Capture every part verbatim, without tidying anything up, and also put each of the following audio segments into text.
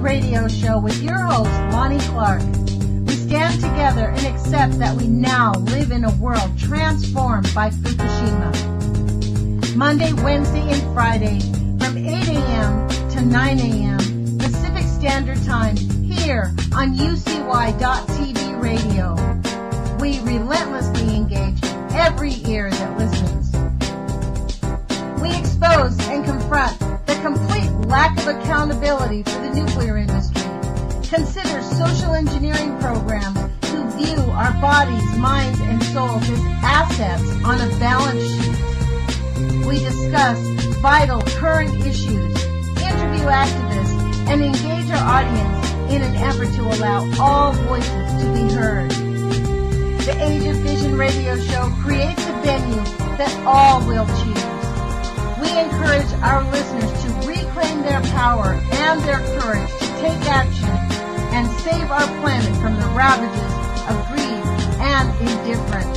Vision Radio Show with your host, Lonnie Clark. We stand together and accept that we now live in a world transformed by Fukushima. Monday, Wednesday, and Friday from eight a.m. to nine a.m. Pacific Standard Time here on U C Y dot T V radio. We relentlessly engage every ear that listens. We expose and confront the complete lack of accountability for the nuclear industry. Consider social engineering programs who view our bodies, minds, and souls as assets on a balance sheet. We discuss vital current issues, interview activists, and engage our audience in an effort to allow all voices to be heard. The Age of Vision radio show creates a venue that all will choose. We encourage our listeners to reclaim their power and their courage to take action and save our planet from the ravages of greed and indifference.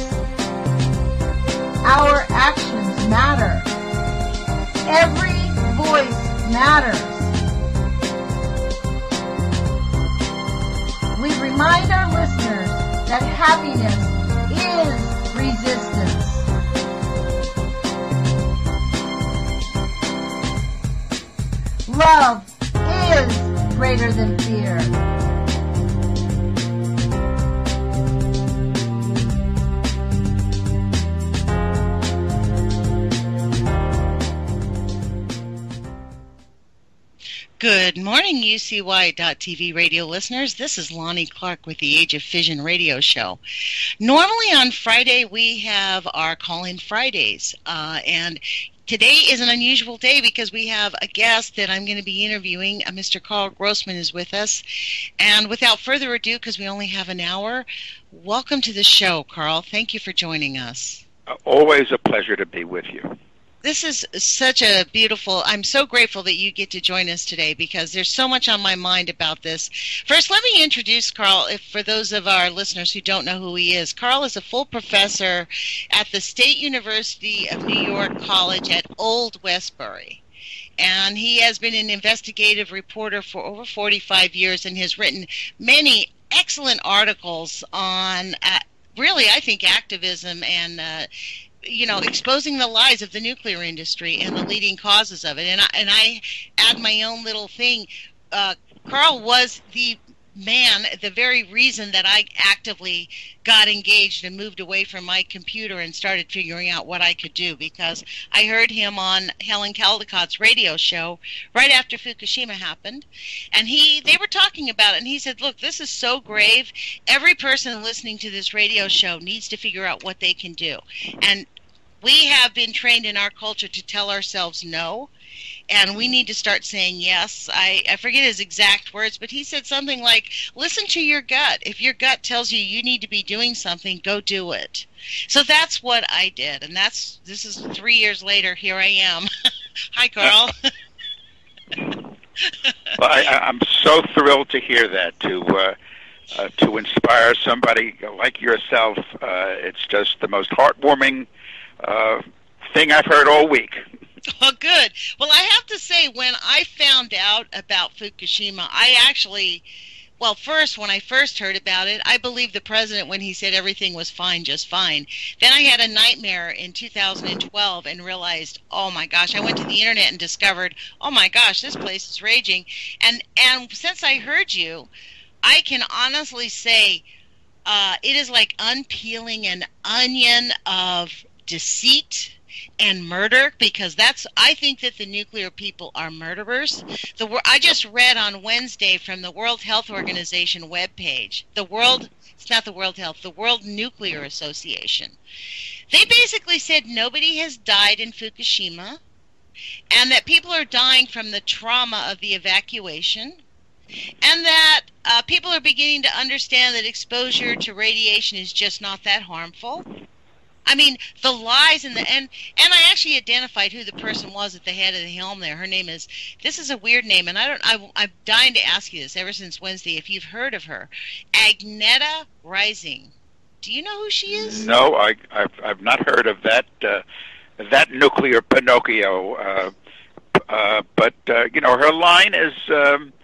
Our actions matter. Every voice matters. We remind our listeners that happiness is resistance. Love is greater than fear. Good morning, U C Y dot T V radio listeners. This is Lonnie Clark with the Age of Vision radio show. Normally on Friday, we have our Call-In Fridays, uh, and today is an unusual day because we have a guest that I'm going to be interviewing. Uh, Mister Carl Grossman is with us. And without further ado, because we only have an hour, welcome to the show, Carl. Thank you for joining us. Uh, always a pleasure to be with you. This is such a beautiful, I'm so grateful that you get to join us today because there's so much on my mind about this. First, let me introduce Carl, if for those of our listeners who don't know who he is. Carl is a full professor at the State University of New York College at Old Westbury. And he has been an investigative reporter for over forty-five years and has written many excellent articles on, uh, really, I think, activism and uh, you know, exposing the lies of the nuclear industry and the leading causes of it. And I, and I add my own little thing. Uh, Carl was the man, the very reason that I actively got engaged and moved away from my computer and started figuring out what I could do, because I heard him on Helen Caldicott's radio show right after Fukushima happened, and he they were talking about it, and he said, look, this is so grave. Every person listening to this radio show needs to figure out what they can do. And we have been trained in our culture to tell ourselves no, and we need to start saying yes. I, I forget his exact words, but he said something like, listen to your gut. If your gut tells you you need to be doing something, go do it. So that's what I did, and that's this is three years later, here I am. Hi, Carl. Well, I, I'm so thrilled to hear that, to uh, uh, to inspire somebody like yourself. Uh, it's just the most heartwarming uh, thing I've heard all week. Oh, good. Well, I have to say, when I found out about Fukushima, I actually, well, first, when I first heard about it, I believed the president when he said everything was fine, just fine. Then I had a nightmare in two thousand twelve and realized, oh my gosh, I went to the internet and discovered, oh my gosh, this place is raging. And, and since I heard you, I can honestly say uh, it is like unpeeling an onion of deceit and murder, because that's, I think that the nuclear people are murderers. The I just read on Wednesday from the World Health Organization webpage, the World, it's not the World Health, the World Nuclear Association. They basically said nobody has died in Fukushima, and that people are dying from the trauma of the evacuation, and that uh, people are beginning to understand that exposure to radiation is just not that harmful. I mean, the lies and the and and I actually identified who the person was at the head of the helm there. Her name is, this is a weird name, and I don't. I, I'm dying to ask you this ever since Wednesday, if you've heard of her, Agneta Rising. Do you know who she is? No, I, I've I've not heard of that uh, that nuclear Pinocchio. Uh, uh, but uh, you know, her line is um,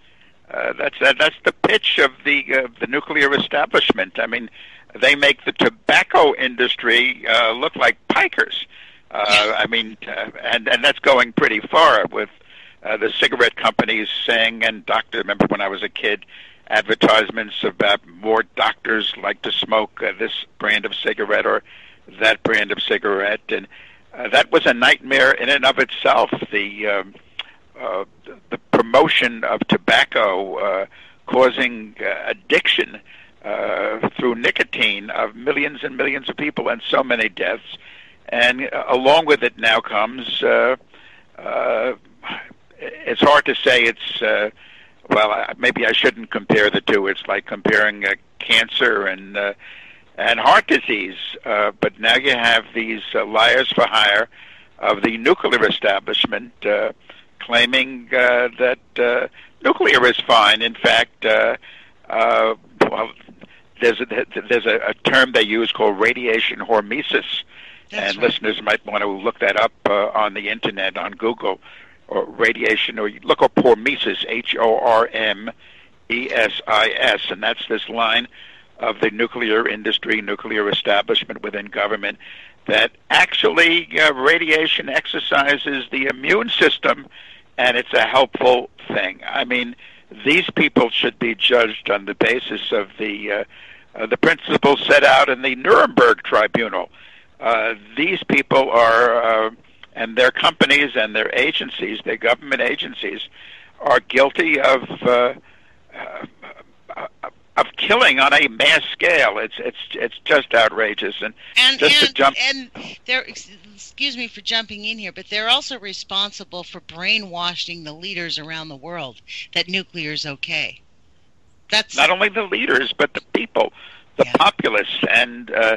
uh, that's that, that's the pitch of the uh, the nuclear establishment. I mean, they make the tobacco industry uh, look like pikers. Uh, I mean, uh, and and that's going pretty far with uh, the cigarette companies saying, and doctor. Remember when I was a kid, advertisements about more doctors like to smoke uh, this brand of cigarette or that brand of cigarette, and uh, that was a nightmare in and of itself. The um, uh, the promotion of tobacco uh, causing uh, addiction uh, through nicotine of millions and millions of people, and so many deaths. And uh, along with it now comes, uh, uh, it's hard to say it's, uh, well, maybe I shouldn't compare the two. It's like comparing uh, cancer and uh, and heart disease. Uh, but now you have these uh, liars for hire of the nuclear establishment uh, claiming uh, that uh, nuclear is fine. In fact, uh, uh, well, there's a, there's a, a term they use called radiation hormesis. That's and right. Listeners might want to look that up uh, on the internet, on Google, or radiation, or you look up hormesis, H O R M E S I S, and that's this line of the nuclear industry, nuclear establishment within government, that actually uh, radiation exercises the immune system, and it's a helpful thing. I mean, these people should be judged on the basis of the uh, uh, the principles set out in the Nuremberg Tribunal. Uh, these people are, uh, and their companies and their agencies, their government agencies, are guilty of uh, uh, of killing on a mass scale. It's it's it's just outrageous. And, and just and, to jump, and they're, excuse me for jumping in here, but they're also responsible for brainwashing the leaders around the world that nuclear is okay. That's not only the leaders, but the people, the yeah. populace, and. Uh,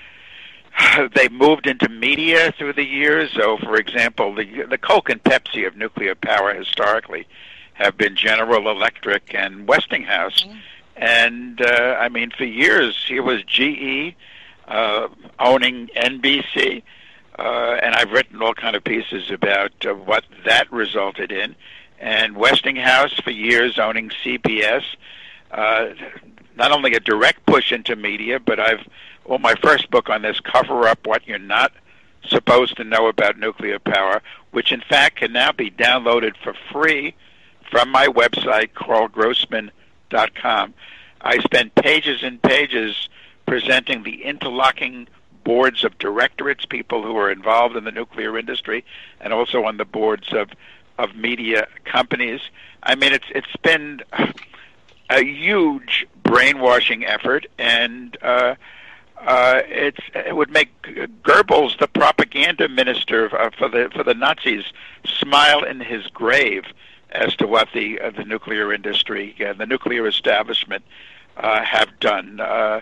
They moved into media through the years. So, for example, the the Coke and Pepsi of nuclear power historically have been General Electric and Westinghouse. Mm. And, uh, I mean, for years, here was G E uh, owning N B C. Uh, and I've written all kind of pieces about uh, what that resulted in. And Westinghouse, for years, owning C B S. Uh, not only a direct push into media, but I've Well, my first book on this, Cover Up What You're Not Supposed to Know About Nuclear Power, which in fact can now be downloaded for free from my website, carl grossman dot com. I spent pages and pages presenting the interlocking boards of directorates, people who are involved in the nuclear industry, and also on the boards of, of media companies. I mean, it's it's been a huge brainwashing effort, and uh, Uh, it's, it would make Goebbels, the propaganda minister uh, for the for the Nazis, smile in his grave as to what the uh, the nuclear industry and the nuclear establishment uh, have done. Uh,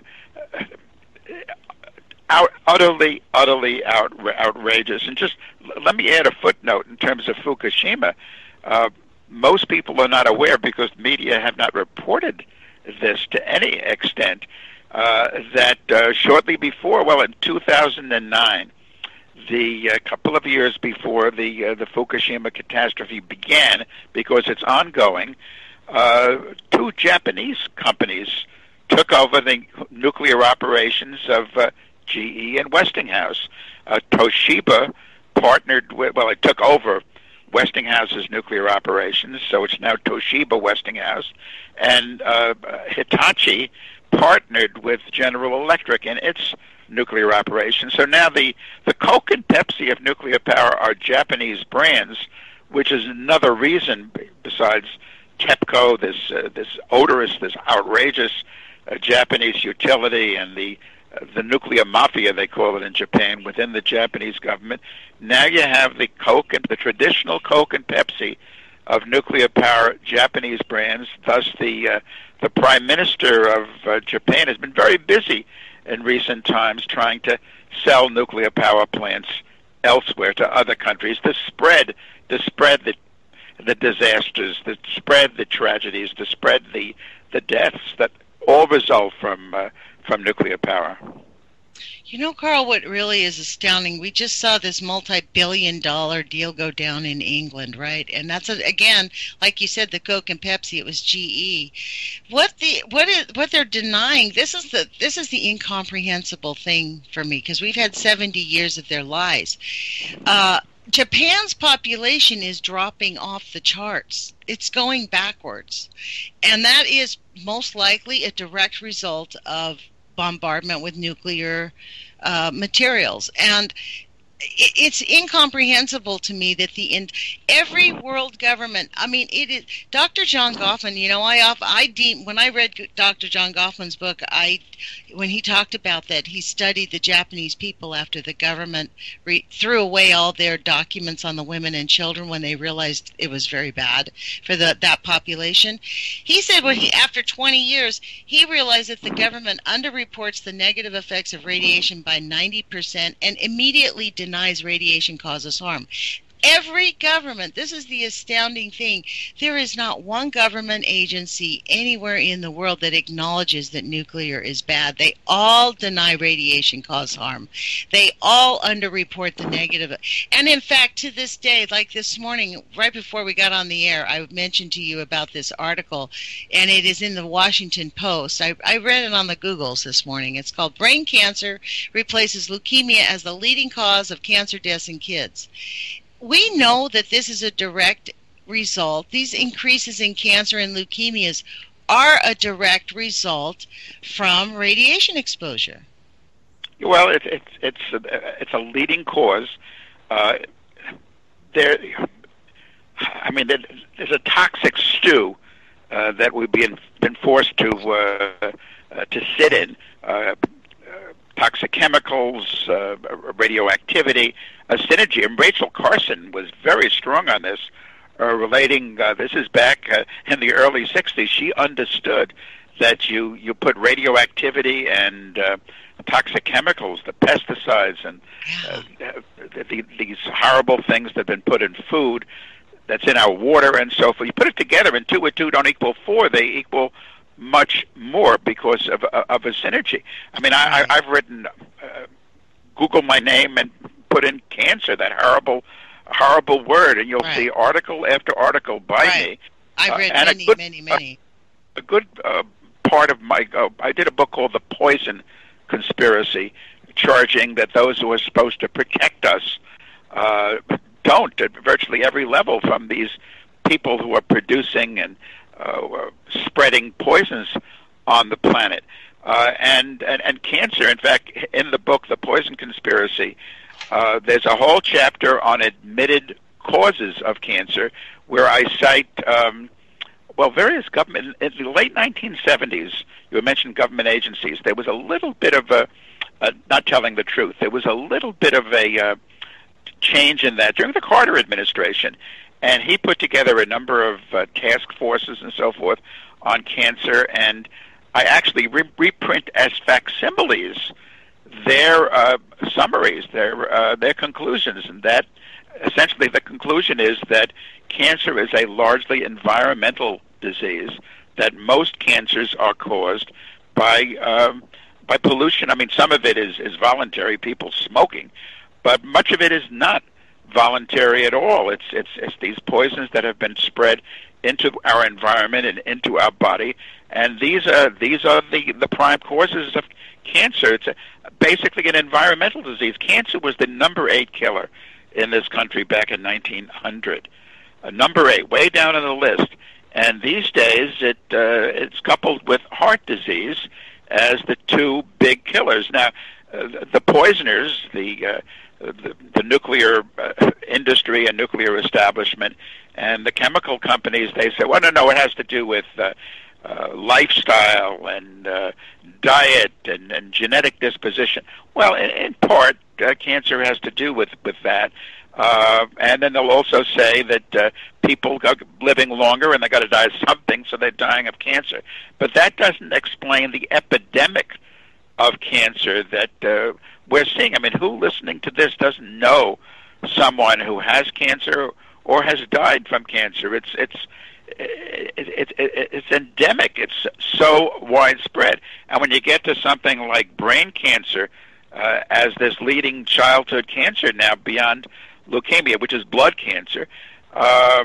out, utterly, utterly out, outrageous. And just let me add a footnote in terms of Fukushima. Uh, most people are not aware because media have not reported this to any extent. Uh, that uh, shortly before, well, in two thousand nine, the uh, couple of years before the uh, the Fukushima catastrophe began, because it's ongoing, uh, two Japanese companies took over the nuclear operations of uh, G E and Westinghouse. Uh, Toshiba partnered with, well, it took over Westinghouse's nuclear operations, so it's now Toshiba Westinghouse, and uh, Hitachi partnered with General Electric in its nuclear operations. So now the, the Coke and Pepsi of nuclear power are Japanese brands, which is another reason, besides TEPCO, this uh, this odorous, this outrageous uh, Japanese utility, and the uh, the nuclear mafia, they call it in Japan, within the Japanese government. Now you have the Coke and the traditional Coke and Pepsi of nuclear power Japanese brands. Thus, the uh, the Prime Minister of uh, Japan has been very busy in recent times trying to sell nuclear power plants elsewhere to other countries to spread to spread the the disasters, to spread the tragedies, to spread the the deaths that all result from uh, from nuclear power. You know, Carl, what really is astounding, we just saw this multi-billion dollar deal go down in England, right? And that's, a, again, like you said, the Coke and Pepsi, it was G E. What the what is what they're denying, this is the this is the incomprehensible thing for me, because we've had seventy years of their lies. Uh, Japan's population is dropping off the charts. It's going backwards. And that is most likely a direct result of bombardment with nuclear uh, materials. And it's incomprehensible to me that the in, every world government, I mean, it is Doctor John Goffman. You know, I I deem, when I read Doctor John Goffman's book, I when he talked about that, he studied the Japanese people after the government re, threw away all their documents on the women and children when they realized it was very bad for the that population. He said when he after twenty years, he realized that the government underreports the negative effects of radiation by ninety percent and immediately denies denies radiation causes harm. Every government, this is the astounding thing, there is not one government agency anywhere in the world that acknowledges that nuclear is bad. They all deny radiation causes harm. They all underreport the negative. And in fact, to this day, like this morning, right before we got on the air, I mentioned to you about this article, and it is in the Washington Post. I, I read it on the Googles this morning. It's called Brain Cancer Replaces Leukemia as the Leading Cause of Cancer Deaths in Kids. We know that this is a direct result. These increases in cancer and leukemias are a direct result from radiation exposure. Well, it's it's it's a, it's a leading cause. Uh, there, I mean, there's a toxic stew uh, that we've been been forced to uh, uh, to sit in. Uh, toxic chemicals, uh, radioactivity, a synergy. And Rachel Carson was very strong on this, uh, relating, uh, this is back uh, in the early sixties, she understood that you, you put radioactivity and uh, toxic chemicals, the pesticides, and uh, the, these horrible things that have been put in food, that's in our water and so forth. You put it together, and two and two don't equal four, they equal much more because of of a synergy. I mean, I, I've written, uh, Google my name and put in cancer, that horrible, horrible word, and you'll right. see article after article by right. me. I've read uh, many, good, many, many. A, a good uh, part of my, uh, I did a book called The Poison Conspiracy, charging that those who are supposed to protect us uh, don't at virtually every level, from these people who are producing and Uh, spreading poisons on the planet. Uh, and, and, and cancer, in fact, in the book, The Poison Conspiracy, uh, there's a whole chapter on admitted causes of cancer where I cite, um, well, various government, in the late nineteen seventies, you mentioned government agencies, there was a little bit of a, uh, not telling the truth, there was a little bit of a uh, change in that during the Carter administration. And he put together a number of uh, task forces and so forth on cancer, and I actually re- reprint as facsimiles their uh, summaries, their uh, their conclusions, and that essentially the conclusion is that cancer is a largely environmental disease, that most cancers are caused by um, by pollution. I mean, some of it is, is voluntary, people smoking, but much of it is not voluntary at all. It's it's it's these poisons that have been spread into our environment and into our body, and these are these are the the prime causes of cancer. It's a, basically an environmental disease. Cancer was the number eight killer in this country back in nineteen hundred. Uh, number eight, way down on the list. And these days, it uh, it's coupled with heart disease as the two big killers. Now, uh, the poisoners, the uh, The, the nuclear uh, industry and nuclear establishment and the chemical companies, they say, well, no, no, it has to do with uh, uh, lifestyle and uh, diet and, and genetic disposition. Well, in, in part, uh, cancer has to do with, with that. Uh, and then they'll also say that uh, people are living longer and they've got to die of something, so they're dying of cancer. But that doesn't explain the epidemic of cancer that uh, we're seeing. I mean, who listening to this doesn't know someone who has cancer or has died from cancer? It's it's it, it, it, it's endemic. It's so widespread. And when you get to something like brain cancer, uh, as this leading childhood cancer now beyond leukemia, which is blood cancer. Uh,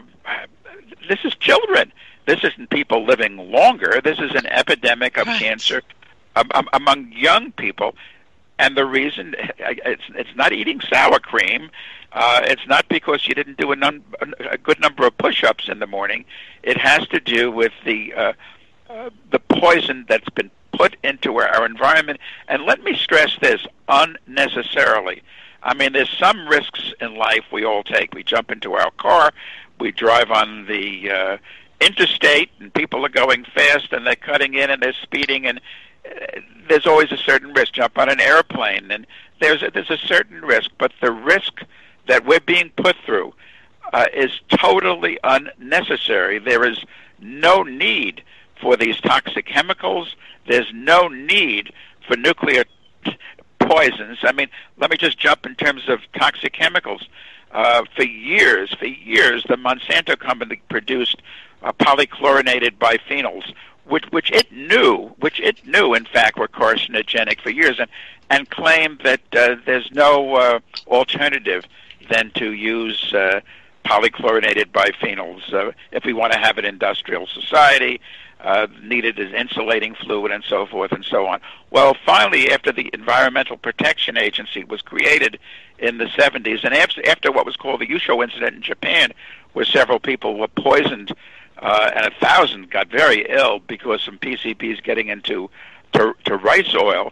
this is children. This isn't people living longer. This is an epidemic of right. cancer um, um, among young people. And the reason, it's it's not eating sour cream. Uh, it's not because you didn't do a, num- a good number of push-ups in the morning. It has to do with the uh, uh, the poison that's been put into our, our environment. And let me stress this, unnecessarily. I mean, there's some risks in life we all take. We jump into our car, we drive on the uh, interstate, and people are going fast, and they're cutting in, and they're speeding, and uh, there's always a certain risk. Jump on an airplane, and there's a, there's a certain risk, but the risk that we're being put through uh, is totally unnecessary. There is no need for these toxic chemicals. There's no need for nuclear t- poisons. I mean, let me just jump in terms of toxic chemicals. Uh, for years, for years, the Monsanto company produced uh, polychlorinated biphenyls, which, which it knew, which it knew, in fact, were carcinogenic for years, and, and claimed that uh, there's no uh, alternative than to use uh, polychlorinated biphenyls uh, if we want to have an industrial society, uh, needed as insulating fluid and so forth and so on. Well, finally, after the Environmental Protection Agency was created in the seventies, and after, after what was called the Yusho incident in Japan, where several people were poisoned uh, and a thousand got very ill because some P C Bs getting into to, to rice oil,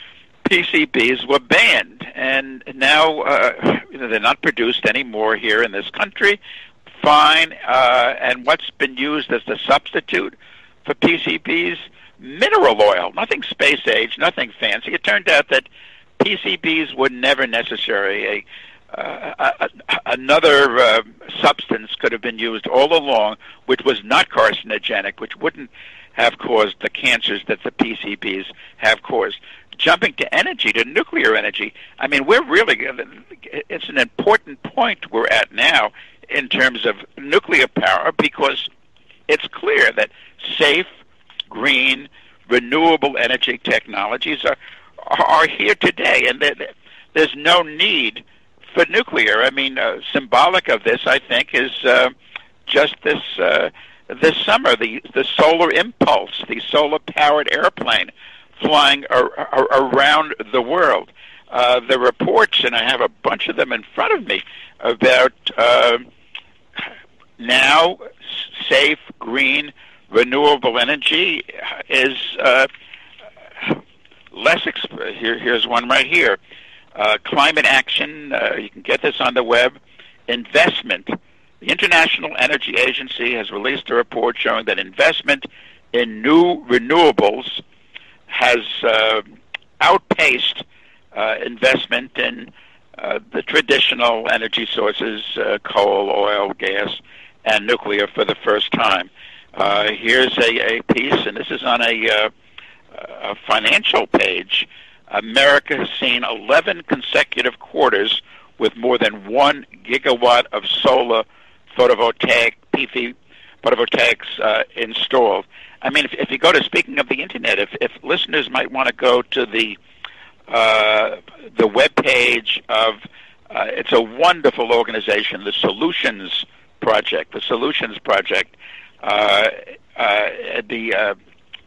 P C Bs were banned, and now uh, they're not produced anymore here in this country. Fine, uh, and what's been used as the substitute for P C Bs? Mineral oil, nothing space age, nothing fancy. It turned out that P C Bs were never necessary. A, uh, a, a, another uh, substance could have been used all along, which was not carcinogenic, which wouldn't have caused the cancers that the P C Bs have caused. Jumping to energy, to nuclear energy, I mean, we're really, it's an important point we're at now in terms of nuclear power, because it's clear that safe, green, renewable energy technologies are are here today, and there's no need for nuclear. I mean, uh, symbolic of this, I think, is uh, just this uh, this summer, the, the solar impulse, the solar-powered airplane flying ar- ar- around the world. Uh, the reports, and I have a bunch of them in front of me, about uh, now safe, green, renewable energy is uh, less. Exp- here, here's one right here. Uh, climate action. Uh, you can get this on the web. Investment. The International Energy Agency has released a report showing that investment in new renewables has uh, outpaced uh, investment in uh, the traditional energy sources, uh, coal, oil, gas, and nuclear for the first time. Uh, here's a, a piece, and this is on a, uh, a financial page. America has seen eleven consecutive quarters with more than one gigawatt of solar photovoltaic P V photovoltaics uh, installed. I mean, if, if you go to, speaking of the internet, if, if listeners might want to go to the uh, the web page of, uh, it's a wonderful organization, the Solutions Project. The Solutions Project, uh, uh, the uh,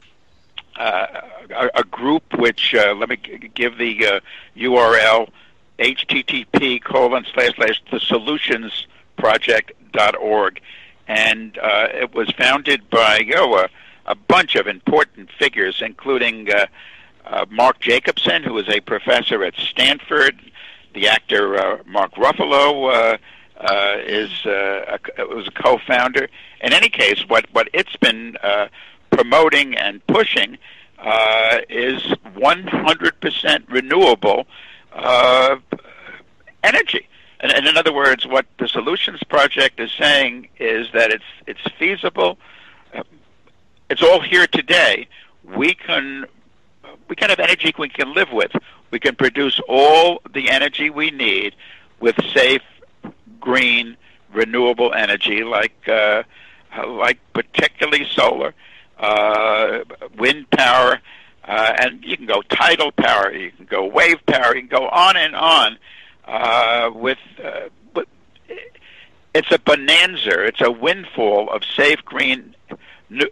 uh, a, a group which uh, let me g- give the uh, U R L: H T T P colon slash slash the Solutions Project dot org, and uh, it was founded by you know, a, a bunch of important figures, including uh, uh, Mark Jacobson, who is a professor at Stanford. The actor uh, Mark Ruffalo uh, uh, is uh, a, was a co-founder. In any case, what what it's been uh, promoting and pushing uh, is one hundred percent renewable uh, energy. And, and in other words, what the Solutions Project is saying is that it's it's feasible. Uh, it's all here today. We can we can have energy we can live with. We can produce all the energy we need with safe, green, renewable energy, like uh, like particularly solar, uh, wind power, Uh, and you can go tidal power, you can go wave power, you can go on and on. Uh, with, uh, with it's a bonanza, it's a windfall of safe green nu-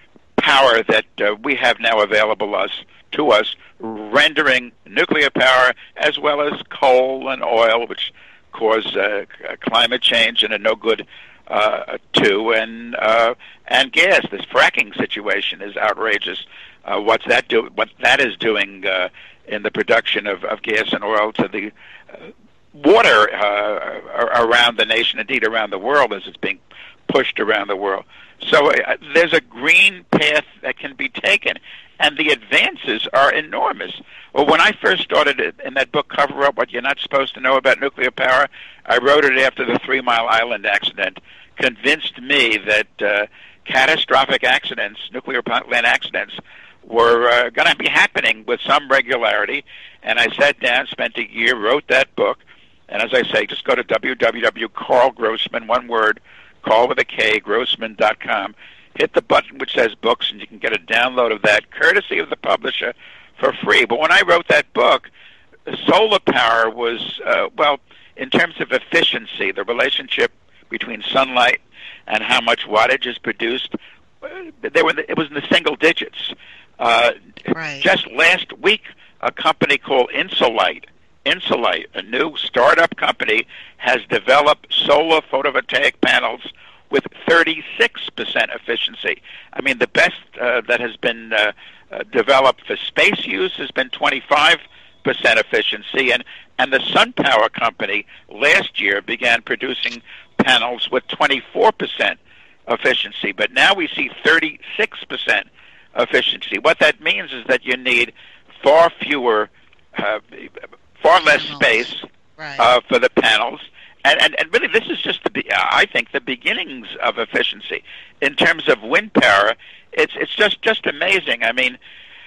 power that uh, we have now available us to us, rendering nuclear power as well as coal and oil, which cause uh, climate change and are no good uh, too, and uh, and gas. This fracking situation is outrageous. Uh, what's that do? What that is doing uh, in the production of, of gas and oil to the uh, water uh, around the nation, indeed around the world, as it's being pushed around the world. So uh, there's a green path that can be taken, and the advances are enormous. Well, when I first started it, in that book, Cover Up What You're Not Supposed to Know About Nuclear Power, I wrote it after the Three Mile Island accident, convinced me that uh, catastrophic accidents, nuclear plant accidents, were uh, going to be happening with some regularity. And I sat down, spent a year, wrote that book. And as I say, just go to w w w dot carl grossman, one word, Carl with a K, grossman dot com. Hit the button which says books, and you can get a download of that, courtesy of the publisher, for free. But when I wrote that book, solar power was, uh, well, in terms of efficiency, the relationship between sunlight and how much wattage is produced, they were, it was in the single digits. Uh, right. Just last week, a company called Insolite, Insolite, a new startup company, has developed solar photovoltaic panels with thirty-six percent efficiency. I mean, the best uh, that has been uh, uh, developed for space use has been twenty-five percent efficiency, and, and the SunPower company last year began producing panels with twenty-four percent efficiency, but now we see thirty-six percent efficiency. What that means is that you need far fewer, uh, far less space right. uh, for the panels. And, and, and really, this is just, the, I think, the beginnings of efficiency. In terms of wind power, it's it's just, just amazing. I mean,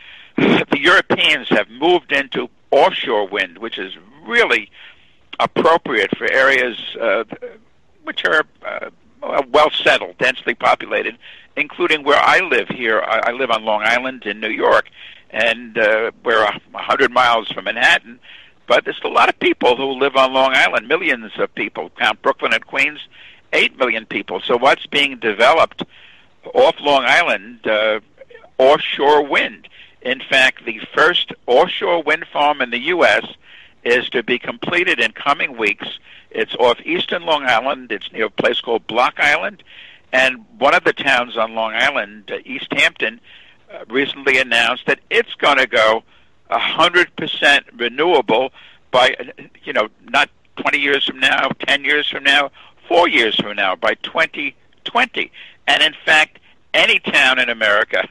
the Europeans have moved into offshore wind, which is really appropriate for areas uh, which are uh, well settled, densely populated, including where I live here. I, I live on Long Island in New York, and uh, we're a hundred miles from Manhattan. But there's a lot of people who live on Long Island, millions of people. Count Brooklyn and Queens, eight million people. So what's being developed off Long Island, uh, offshore wind. In fact, the first offshore wind farm in the U S is to be completed in coming weeks. It's off eastern Long Island. It's near a place called Block Island. And one of the towns on Long Island, uh, East Hampton, uh, recently announced that it's going to go one hundred percent renewable by, you know, not twenty years from now, ten years from now, four years from now, by twenty twenty. And in fact, any town in America,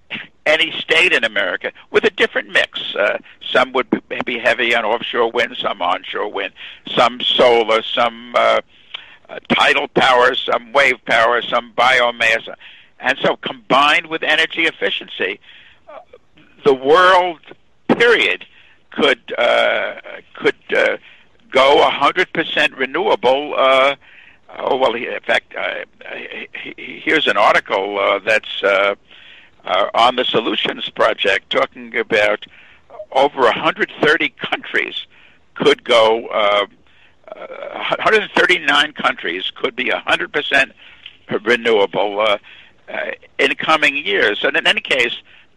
any state in America, with a different mix. Uh, some would be heavy on offshore wind, some onshore wind, some solar, some uh, uh, tidal power, some wave power, some biomass. And so combined with energy efficiency, uh, the world, period, could uh, could uh, go one hundred percent renewable. Uh, oh, well, in fact, uh, here's an article uh, that's uh, uh, on the Solutions Project talking about over one hundred thirty countries could go, uh, uh, one hundred thirty-nine countries could be one hundred percent renewable uh, uh, in coming years. And in any case,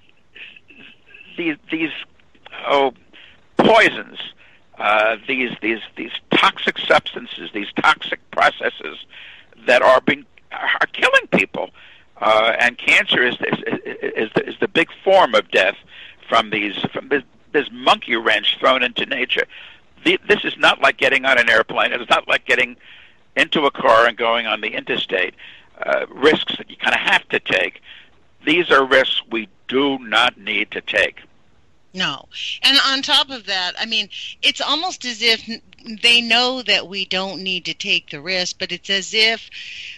these, these oh, poisons, uh, these these these toxic substances, these toxic processes that are being are killing people, uh, and cancer is is, is, the, is the big form of death from these from this, this monkey wrench thrown into nature. The, this is not like getting on an airplane. It's not like getting into a car and going on the interstate. Uh, risks that you kind of have to take. These are risks we do not need to take. No. And on top of that, I mean, it's almost as if they know that we don't need to take the risk, but it's as if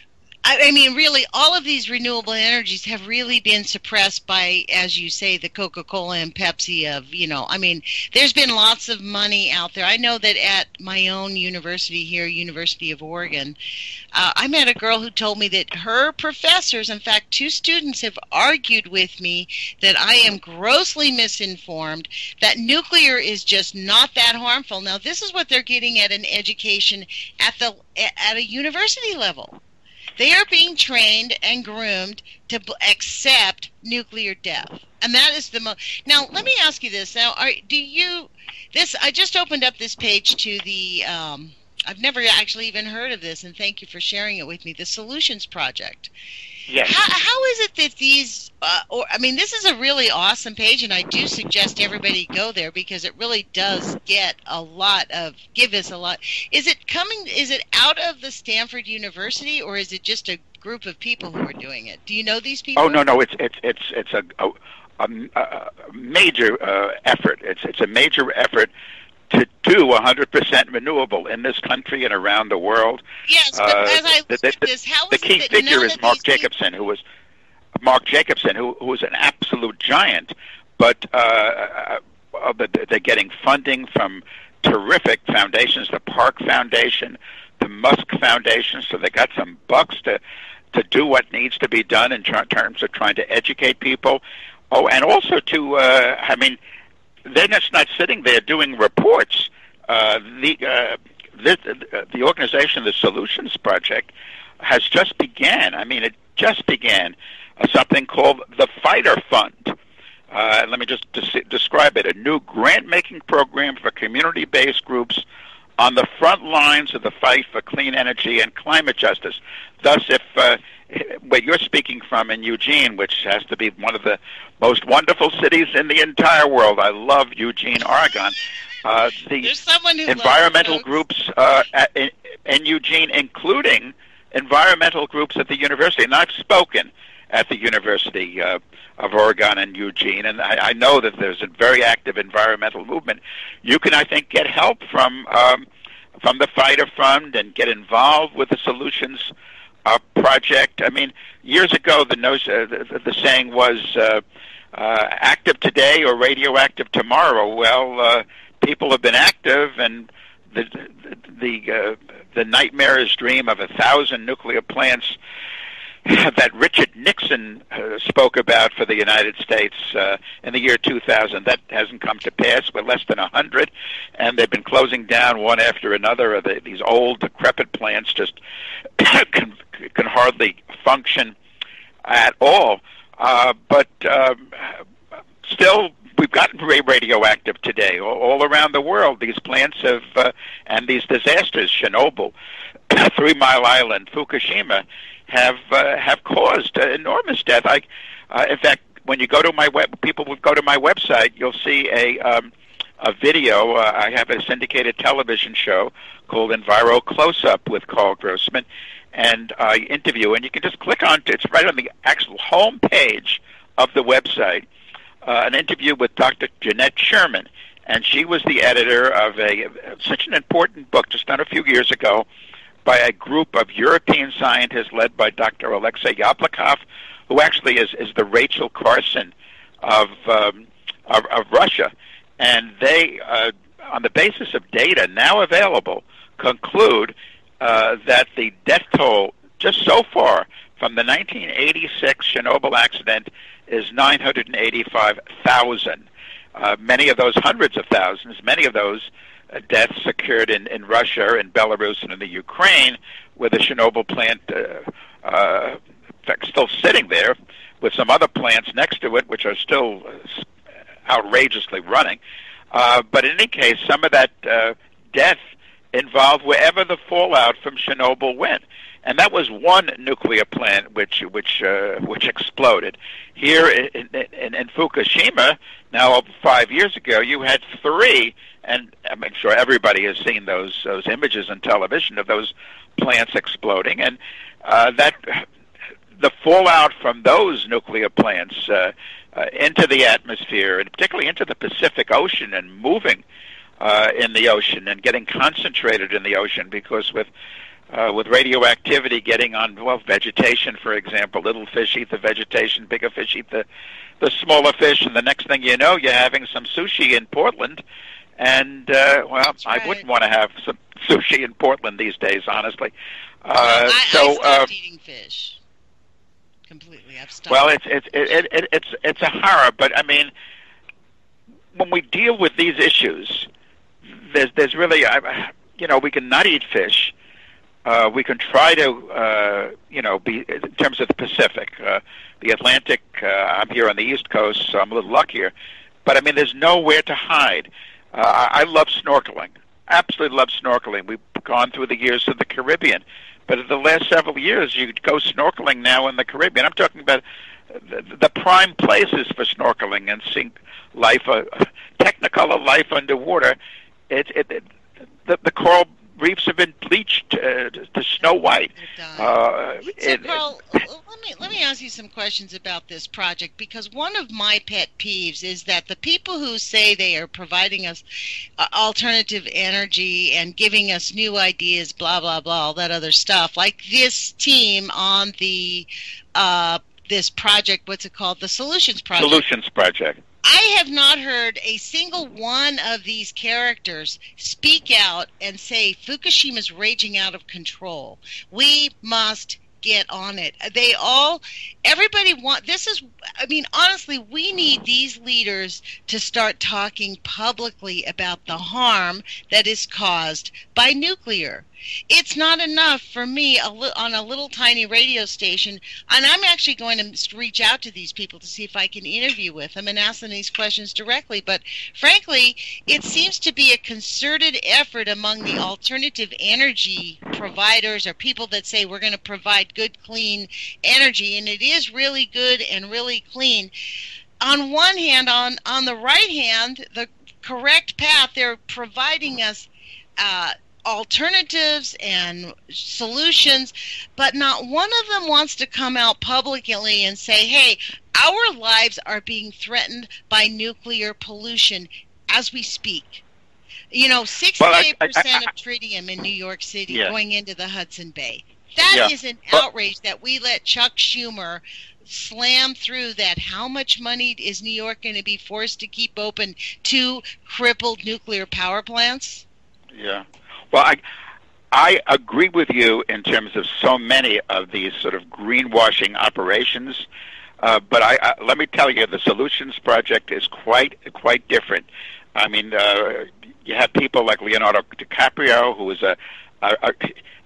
I mean, really, all of these renewable energies have really been suppressed by, as you say, the Coca-Cola and Pepsi of, you know, I mean, there's been lots of money out there. I know that at my own university here, University of Oregon, uh, I met a girl who told me that her professors, in fact, two students have argued with me that I am grossly misinformed, that nuclear is just not that harmful. Now, this is what they're getting at an education at the at a university level. They are being trained and groomed to b- accept nuclear death, and that is the most. Now, let me ask you this. Now, are, do you? This I just opened up this page to the. Um, I've never actually even heard of this, and thank you for sharing it with me. The Solutions Project. Yes. How, how is it that these? Uh, or I mean, this is a really awesome page, and I do suggest everybody go there because it really does get a lot of give us a lot. Is it coming? Is it out of the Stanford University, or is it just a group of people who are doing it? Do you know these people? Oh no, no, it's it's it's it's a a, a, a major uh, effort. It's it's a major effort to do one hundred percent renewable in this country and around the world. Yes, but uh, as I look the, at this, how the is key it that figure none is of Mark these Jacobson, who was Mark Jacobson, who who was an absolute giant. But uh, uh, they're getting funding from terrific foundations, the Park Foundation, the Musk Foundation. So they got some bucks to to do what needs to be done in ter- terms of trying to educate people. Oh, and also to, uh, I mean. They're just not sitting there doing reports. Uh, the, uh, this, uh, the organization, the Solutions Project, has just began. I mean, it just began uh, something called the Fighter Fund. Uh, let me just des- describe it. A new grant-making program for community-based groups on the front lines of the fight for clean energy and climate justice. Thus, if uh, where you're speaking from in Eugene, which has to be one of the most wonderful cities in the entire world. I love Eugene, Oregon. Uh, the environmental groups uh, at, in, in Eugene, including environmental groups at the university, and I've spoken at the University uh, of Oregon and Eugene, and I, I know that there's a very active environmental movement. You can, I think, get help from um, from the Fighter Fund and get involved with the Solutions uh, Project. I mean, years ago, the, notion, uh, the, the saying was uh, uh, active today or radioactive tomorrow. Well, uh, people have been active, and the the the, uh, the nightmarish dream of a thousand nuclear plants that Richard Nixon uh, spoke about for the United States uh, in the year two thousand. That hasn't come to pass. We're less than one hundred, and they've been closing down one after another. The, these old, decrepit plants just can, can hardly function at all. Uh, but um, still, we've gotten very radioactive today all, all around the world. These plants have, uh, and these disasters, Chernobyl, Three Mile Island, Fukushima, have uh, have caused uh, enormous death. I, uh, in fact, when you go to my web, people would go to my website. You'll see a um, a video. Uh, I have a syndicated television show called Enviro Close Up with Carl Grossman, and I interview. And you can just click on. It's right on the actual home page of the website. Uh, an interview with Doctor Jeanette Sherman, and she was the editor of a such an important book just done a few years ago by a group of European scientists led by Doctor Alexei Yablokov, who actually is, is the Rachel Carson of, um, of, of Russia. And they, uh, on the basis of data now available, conclude uh, that the death toll just so far from the nineteen eighty-six Chernobyl accident is nine hundred eighty-five thousand. Uh, many of those, hundreds of thousands, many of those Uh, deaths occurred in, in Russia, in Belarus, and in the Ukraine, where the Chernobyl plant, uh, uh, in fact, still sitting there, with some other plants next to it, which are still uh, outrageously running. Uh, but in any case, some of that uh, death involved wherever the fallout from Chernobyl went. And that was one nuclear plant which which uh, which exploded. Here in, in, in Fukushima, now five years ago, you had three, and I'm sure everybody has seen those those images on television of those plants exploding, and uh, that the fallout from those nuclear plants uh, uh, into the atmosphere, and particularly into the Pacific Ocean, and moving uh, in the ocean and getting concentrated in the ocean, because with uh, with radioactivity getting on, well, vegetation, for example. Little fish eat the vegetation, bigger fish eat the, the smaller fish, and the next thing you know, you're having some sushi in Portland. And, uh, well, That's right. I wouldn't want to have some sushi in Portland these days, honestly. Uh, well, I, so, I stopped uh, eating fish completely. I've stopped. Well, it's it's it, it, it's it's a horror, but I mean, when we deal with these issues, there's there's really, uh, you know, we can not eat fish. Uh, we can try to, uh, you know, be in terms of the Pacific, uh, the Atlantic. Uh, I'm here on the East Coast, so I'm a little luckier. But I mean, there's nowhere to hide. Uh, I, I love snorkeling. Absolutely love snorkeling. We've gone through the years of the Caribbean. But in the last several years, you go snorkeling now in the Caribbean. I'm talking about the, the prime places for snorkeling and seeing life, uh, technicolor life underwater. It, it, it, the, the coral reefs have been bleached uh, to, to snow white. Uh, so, it, Carl, let me let me ask you some questions about this project, because one of my pet peeves is that the people who say they are providing us uh, alternative energy and giving us new ideas, blah blah blah, all that other stuff, like this team on the uh, this project, what's it called, the Solutions Project? Solutions Project. I have not heard a single one of these characters speak out and say Fukushima's raging out of control. We must get on it. They all, everybody want, this is, I mean, honestly, we need these leaders to start talking publicly about the harm that is caused by nuclear. It's not enough for me a li- on a little tiny radio station, and I'm actually going to reach out to these people to see if I can interview with them and ask them these questions directly. But frankly, it seems to be a concerted effort among the alternative energy providers or people that say we're going to provide good, clean energy, and it is really good and really clean. On one hand, on, on the right hand, the correct path, they're providing us uh, alternatives and solutions, but not one of them wants to come out publicly and say, hey, our lives are being threatened by nuclear pollution as we speak. You know, sixty-eight percent well, I, I, I, of tritium in New York City yeah. going into the Hudson Bay. That yeah. is an but, outrage that we let Chuck Schumer slam through that. How much money is New York going to be forced to keep open two crippled nuclear power plants? Yeah. Well, I, I agree with you in terms of so many of these sort of greenwashing operations, uh, but I, I, let me tell you, the Solutions Project is quite quite different. I mean, uh, you have people like Leonardo DiCaprio, who is a... a, a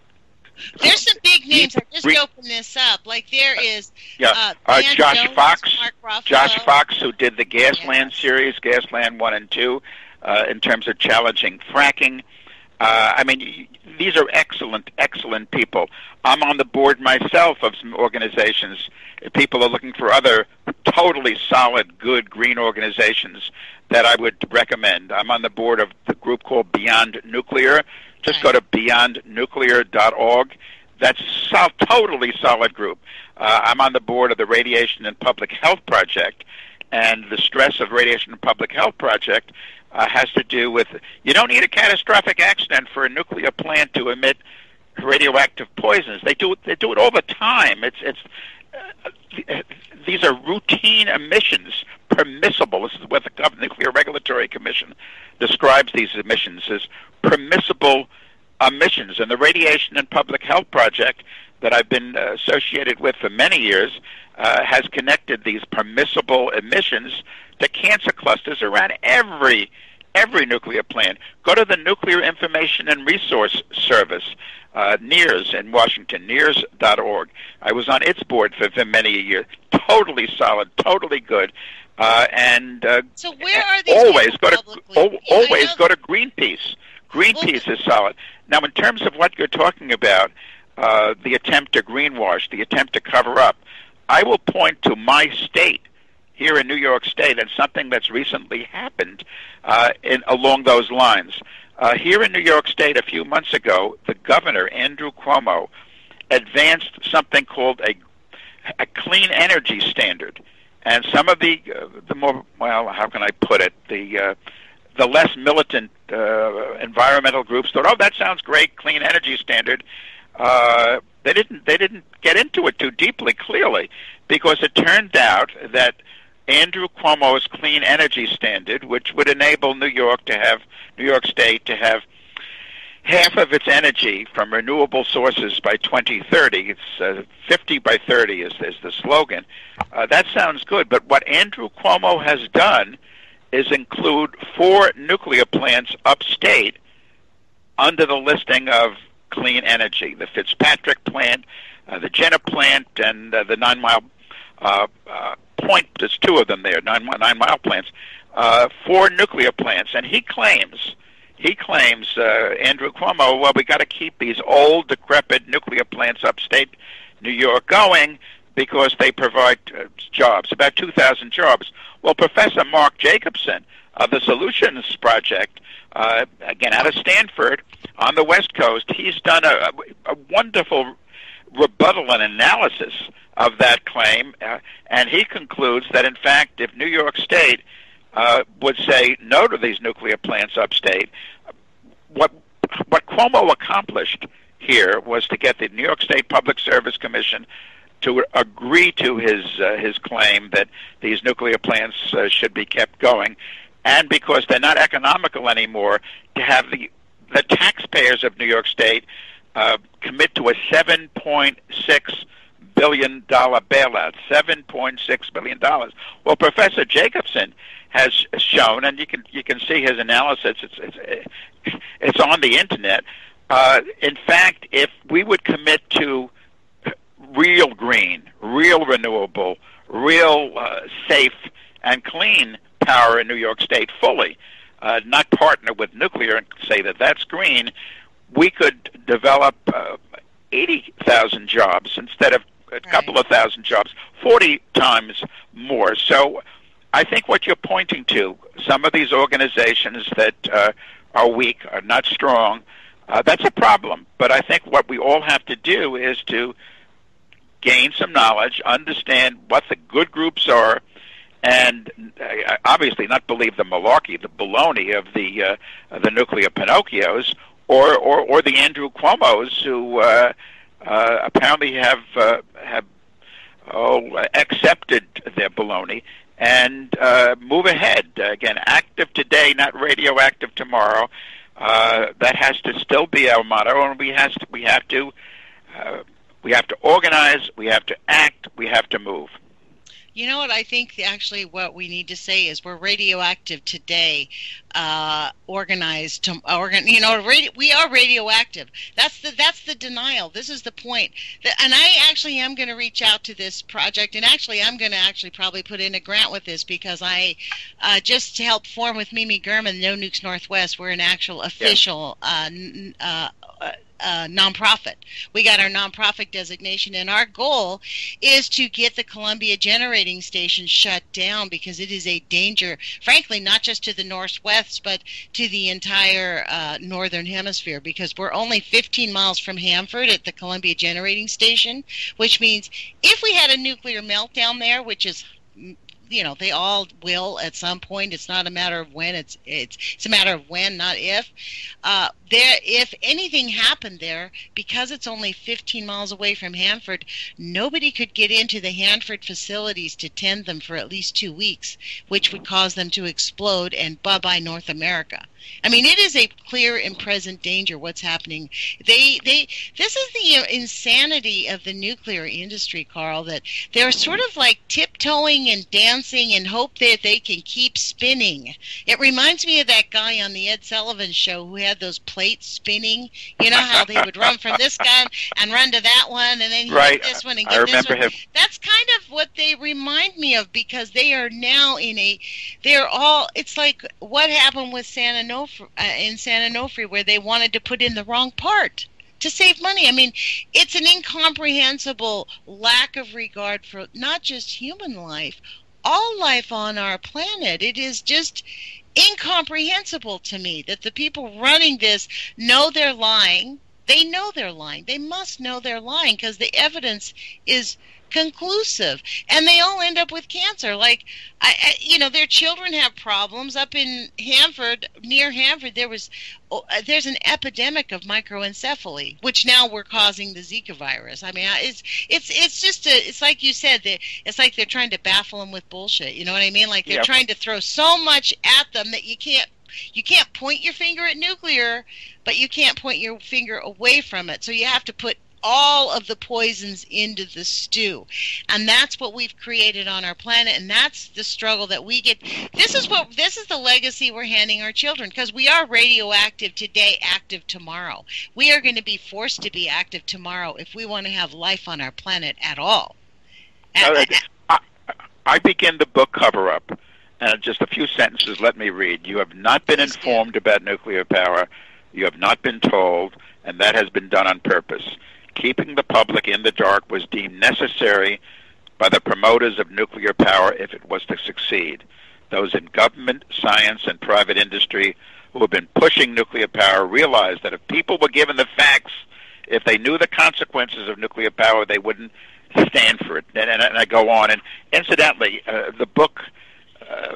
There's some big names. I just opened this up. Like there is yeah. uh, uh, Josh Jones, Fox, Mark Josh Fox, who did the Gasland yes. series, Gasland one and two, uh, in terms of challenging fracking. Uh, I mean, these are excellent, excellent people. I'm on the board myself of some organizations. If people are looking for other totally solid, good green organizations that I would recommend, I'm on the board of the group called Beyond Nuclear. Just right. go to beyond nuclear dot org. That's a totally solid group. Uh, I'm on the board of the Radiation and Public Health Project, and the stress of Radiation and Public Health Project Uh, has to do with, you don't need a catastrophic accident for a nuclear plant to emit radioactive poisons. They do it. They do it all the time. It's it's uh, these are routine emissions, permissible. This is what the Nuclear Regulatory Commission describes these emissions as permissible emissions. And the Radiation and Public Health Project that I've been uh, associated with for many years uh, has connected these permissible emissions to cancer clusters around every every nuclear plant. Go to the Nuclear Information and Resource Service, uh, NIRS in Washington, NIRS dot org. I was on its board for, for many a year. Totally solid, totally good. Uh, and uh, so where are these always go to publicly? always go to Greenpeace. Greenpeace well, is solid. Now, in terms of what you're talking about, uh, the attempt to greenwash, the attempt to cover up, I will point to my state here in New York State, and something that's recently happened uh, in, along those lines. Uh, here in New York State, a few months ago, the governor, Andrew Cuomo, advanced something called a, a clean energy standard. And some of the uh, the more, well, how can I put it, the uh, the less militant uh, environmental groups thought, oh, that sounds great, clean energy standard. uh, they didn't they didn't get into it too deeply, clearly, because it turned out that Andrew Cuomo's clean energy standard, which would enable New York to have New York State to have half of its energy from renewable sources by twenty thirty. It's uh, fifty by thirty is, is the slogan. Uh, that sounds good, but what Andrew Cuomo has done is include four nuclear plants upstate under the listing of clean energy: the Fitzpatrick plant, uh, the Jenner plant, and uh, the Nine Mile uh, uh, Point. There's two of them there, nine, nine mile plants, uh, four nuclear plants, and he claims. He claims, uh, Andrew Cuomo, well, we got to keep these old, decrepit nuclear plants upstate New York going because they provide uh, jobs, about two thousand jobs. Well, Professor Mark Jacobson of the Solutions Project, uh, again, out of Stanford on the West Coast, he's done a, a wonderful rebuttal and analysis of that claim, uh, and he concludes that, in fact, if New York State Uh, would say no to these nuclear plants upstate. What what Cuomo accomplished here was to get the New York State Public Service Commission to agree to his uh, his claim that these nuclear plants uh, should be kept going, and because they're not economical anymore, to have the the taxpayers of New York State uh, commit to a seven point six billion dollar bailout. seven point six billion dollars. Well, Professor Jacobson has shown, and you can you can see his analysis. It's it's, it's on the internet. Uh, in fact, if we would commit to real green, real renewable, real uh, safe and clean power in New York State fully, uh, not partner with nuclear and say that that's green, we could develop uh, eighty thousand jobs instead of a right. couple of thousand jobs, forty times more. So I think what you're pointing to, some of these organizations that uh, are weak, are not strong, uh, that's a problem. But I think what we all have to do is to gain some knowledge, understand what the good groups are, and uh, obviously not believe the malarkey, the baloney of the uh, of the nuclear Pinocchios, or, or, or the Andrew Cuomos who uh, uh, apparently have uh, have oh, accepted their baloney. And uh, move ahead. Uh, again, active today, not radioactive tomorrow. Uh, that has to still be our motto, and we has to, we have to uh, we have to organize, we have to act, we have to move. You know what? I think actually what we need to say is we're radioactive today, uh, organized to organ. You know, radio, we are radioactive. That's the that's the denial. This is the point. That, and I actually am going to reach out to this project, and actually I'm going to actually probably put in a grant with this because I uh, just to help form with Mimi Gurman, No Nukes Northwest. We're an actual official. Yeah. Uh, n- uh, Uh, nonprofit. We got our nonprofit designation, and our goal is to get the Columbia generating station shut down because it is a danger, frankly, not just to the Northwest, but to the entire uh, northern hemisphere, because we're only fifteen miles from Hanford at the Columbia generating station, which means if we had a nuclear meltdown there, which is you know, they all will at some point. It's not a matter of when. It's it's it's a matter of when, not if. Uh, there, if anything happened there, because it's only fifteen miles away from Hanford, nobody could get into the Hanford facilities to tend them for at least two weeks, which would cause them to explode, and bye-bye North America. I mean, it is a clear and present danger what's happening. They, they, this is the insanity of the nuclear industry, Carl, that they're sort of like tiptoeing and dancing and hope that they can keep spinning. It reminds me of that guy on the Ed Sullivan Show who had those plates spinning. You know how they would run from this gun and run to that one, and then he right. get this one and I get this remember one. Him. That's kind of what they remind me of, because they are now in a, they're all, it's like what happened with Santa Onofre, uh, in Santa Onofre, where they wanted to put in the wrong part to save money. I mean, it's an incomprehensible lack of regard for not just human life, all life on our planet. It is just incomprehensible to me that the people running this know they're lying. They know they're lying. They must know they're lying, because the evidence is conclusive, and they all end up with cancer. Like, I, I you know, their children have problems. Up in Hanford, near Hanford, there was oh, there's an epidemic of microencephaly, which now we're causing the Zika virus. I mean, it's it's it's just a, it's like you said, they, it's like they're trying to baffle them with bullshit. You know what I mean? Like they're yep. trying to throw so much at them that you can't you can't point your finger at nuclear, but you can't point your finger away from it. So you have to put all of the poisons into the stew, and that's what we've created on our planet, and that's the struggle that we get. This is what this is the legacy we're handing our children, because we are radioactive today, active tomorrow. We are going to be forced to be active tomorrow if we want to have life on our planet at all. Uh, I, I begin the book Cover Up, and just a few sentences let me read. You have not been informed about nuclear power. You have not been told, and that has been done on purpose. Keeping the public in the dark was deemed necessary by the promoters of nuclear power if it was to succeed. Those in government, science, and private industry who have been pushing nuclear power realized that if people were given the facts, if they knew the consequences of nuclear power, they wouldn't stand for it. And, and, and I go on. And incidentally, uh, the book, uh,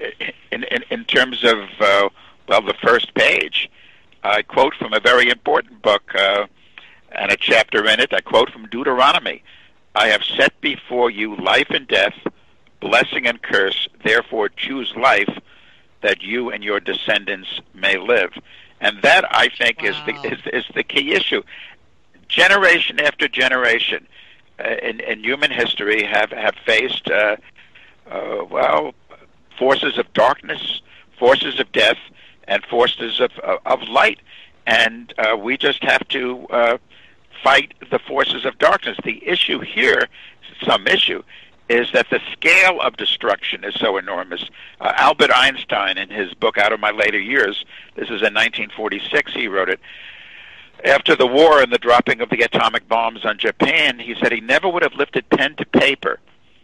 in, in, in terms of, uh, well, the first page, I quote from a very important book, uh, and a chapter in it, I quote from Deuteronomy. I have set before you life and death, blessing and curse, therefore choose life that you and your descendants may live. And that, I think, wow. is, the, is, is the key issue. Generation after generation uh, in, in human history have, have faced, uh, uh, well, forces of darkness, forces of death, and forces of, of, of light. And uh, we just have to uh, fight the forces of darkness. The issue here, some issue, is that the scale of destruction is so enormous. Uh, Albert Einstein, in his book Out of My Later Years, this is in nineteen forty-six, he wrote it, after the war and the dropping of the atomic bombs on Japan, he said he never would have lifted pen to paper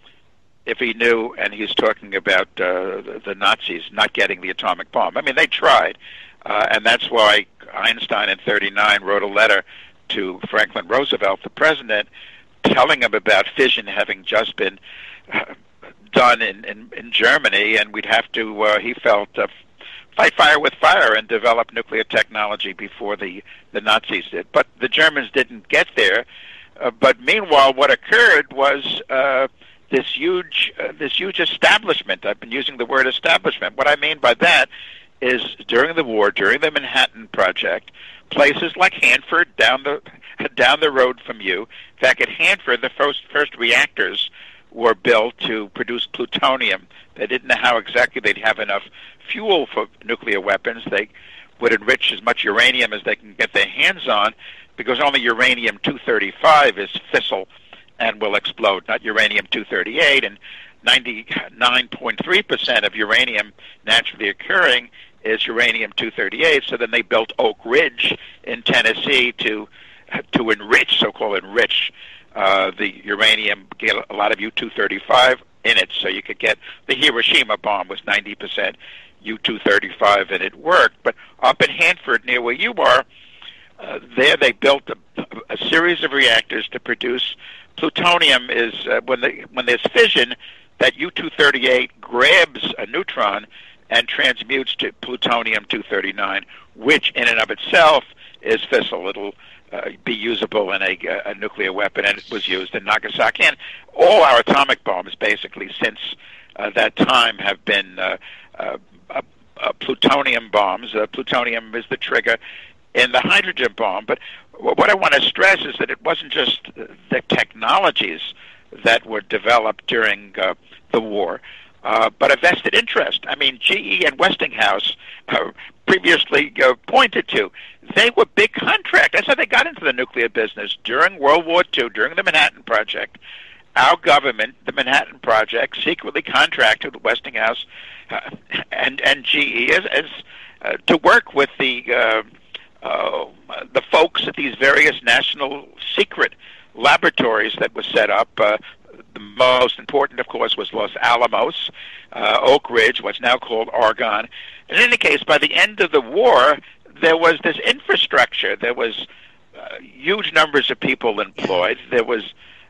if he knew, and he's talking about uh, the, the Nazis not getting the atomic bomb. I mean, they tried, uh, and that's why Einstein in thirty-nine wrote a letter to Franklin Roosevelt, the president, telling him about fission having just been uh, done in, in, in Germany, and we'd have to, uh, he felt, uh, fight fire with fire and develop nuclear technology before the, the Nazis did. But the Germans didn't get there. Uh, but meanwhile, what occurred was uh, this huge, uh, this huge establishment. I've been using the word establishment. What I mean by that is during the war, during the Manhattan Project, places like Hanford down the down the road from you. In fact, at Hanford, the first first reactors were built to produce plutonium. They didn't know how exactly they'd have enough fuel for nuclear weapons. They would enrich as much uranium as they can get their hands on, because only uranium two thirty-five is fissile and will explode, not uranium two thirty-eight. And ninety-nine point three percent of uranium naturally occurring is uranium two thirty-eight. So then they built Oak Ridge in Tennessee to to enrich, so-called enrich, uh, the uranium, get a lot of U two thirty-five in it, so you could get the Hiroshima bomb was ninety percent U two thirty-five, and it worked. But up in Hanford, near where you are, uh, there they built a, a series of reactors to produce plutonium. Is uh, when they, when there's fission, that U two thirty-eight grabs a neutron and transmutes to plutonium two thirty-nine, which in and of itself is fissile. It'll uh, be usable in a, a nuclear weapon, and it was used in Nagasaki. And all our atomic bombs, basically, since uh, that time, have been uh, uh, uh, uh, plutonium bombs. Uh, plutonium is the trigger in the hydrogen bomb. But what I want to stress is that it wasn't just the technologies that were developed during uh, the war, uh, but a vested interest. I mean, G E and Westinghouse uh, previously uh, pointed to, they were big contractors. That's how they got into the nuclear business. During World War Two, during the Manhattan Project, our government, the Manhattan Project, secretly contracted with Westinghouse uh, and, and G E as, as uh, to work with the uh, uh, the folks at these various national secret laboratories that were set up. Uh, the most important, of course, was Los Alamos, uh, Oak Ridge, what's now called Argonne. In any case, by the end of the war, there was this infrastructure. There was uh, huge numbers of people employed. There was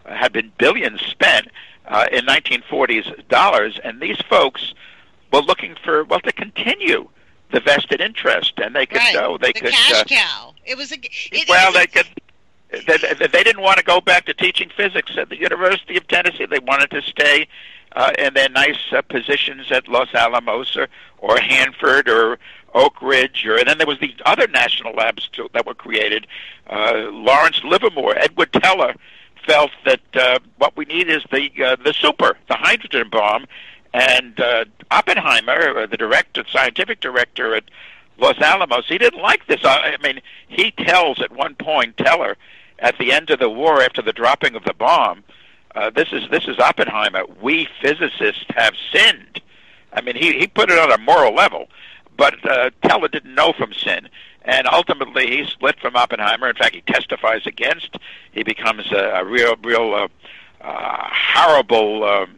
uh, had been billions spent uh, in nineteen forties dollars, and these folks were looking for, well, to continue the vested interest, and they could right. go. They the could. cash uh, cow. It was a. It, well, it was they a, could. They, they didn't want to go back to teaching physics at the University of Tennessee. They wanted to stay uh, in their nice uh, positions at Los Alamos or, or Hanford or Oak Ridge. Or, and then there was the other national labs too, that were created. Uh, Lawrence Livermore, Edward Teller felt that uh, what we need is the uh, the super, the hydrogen bomb. And uh, Oppenheimer, uh, the director, scientific director at Los Alamos, he didn't like this. I mean, he tells at one point, Teller, at the end of the war, after the dropping of the bomb, uh, this is this is Oppenheimer. We physicists have sinned. I mean, he he put it on a moral level, but uh, Teller didn't know from sin, and ultimately he split from Oppenheimer. In fact, he testifies against. He becomes a, a real real uh, uh, horrible. Um,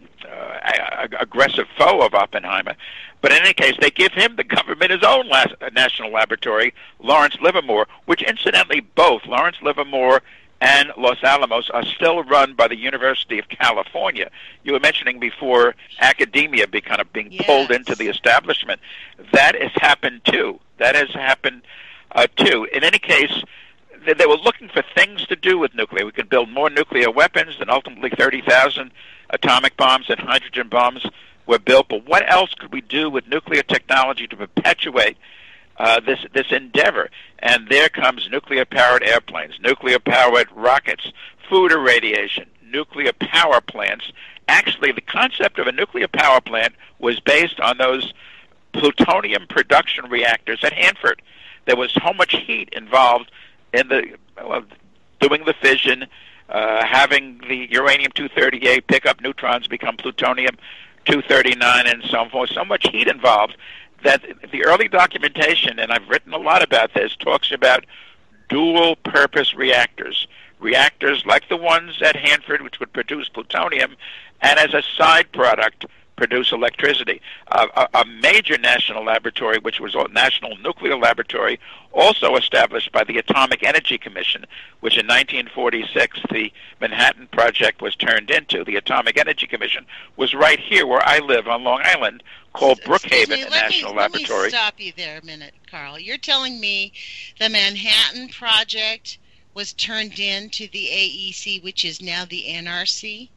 Uh, aggressive foe of Oppenheimer. But in any case, they give him the government his own last, uh, national laboratory, Lawrence Livermore, which incidentally both Lawrence Livermore and Los Alamos are still run by the University of California. You were mentioning before academia be kind of being yes. pulled into the establishment. That has happened too. That has happened uh, too. In any case, they, they were looking for things to do with nuclear. We could build more nuclear weapons, and ultimately thirty thousand atomic bombs and hydrogen bombs were built. But what else could we do with nuclear technology to perpetuate uh, this this endeavor? And there comes nuclear-powered airplanes, nuclear-powered rockets, food irradiation, nuclear power plants. Actually, the concept of a nuclear power plant was based on those plutonium production reactors at Hanford. There was so much heat involved in the well, doing the fission, uh, having the uranium two thirty-eight pick up neutrons, become plutonium two thirty-nine, and so forth. So much heat involved that the early documentation, and I've written a lot about this, talks about dual-purpose reactors. Reactors like the ones at Hanford, which would produce plutonium, and as a side product, produce electricity. Uh, a, a major national laboratory, which was a National Nuclear Laboratory, also established by the Atomic Energy Commission, which in nineteen forty-six the Manhattan Project was turned into. The Atomic Energy Commission was right here where I live on Long Island, called Brookhaven me, National me, Laboratory. Let me stop you there a minute, Carl. You're telling me the Manhattan Project was turned into the A E C, which is now the N R C?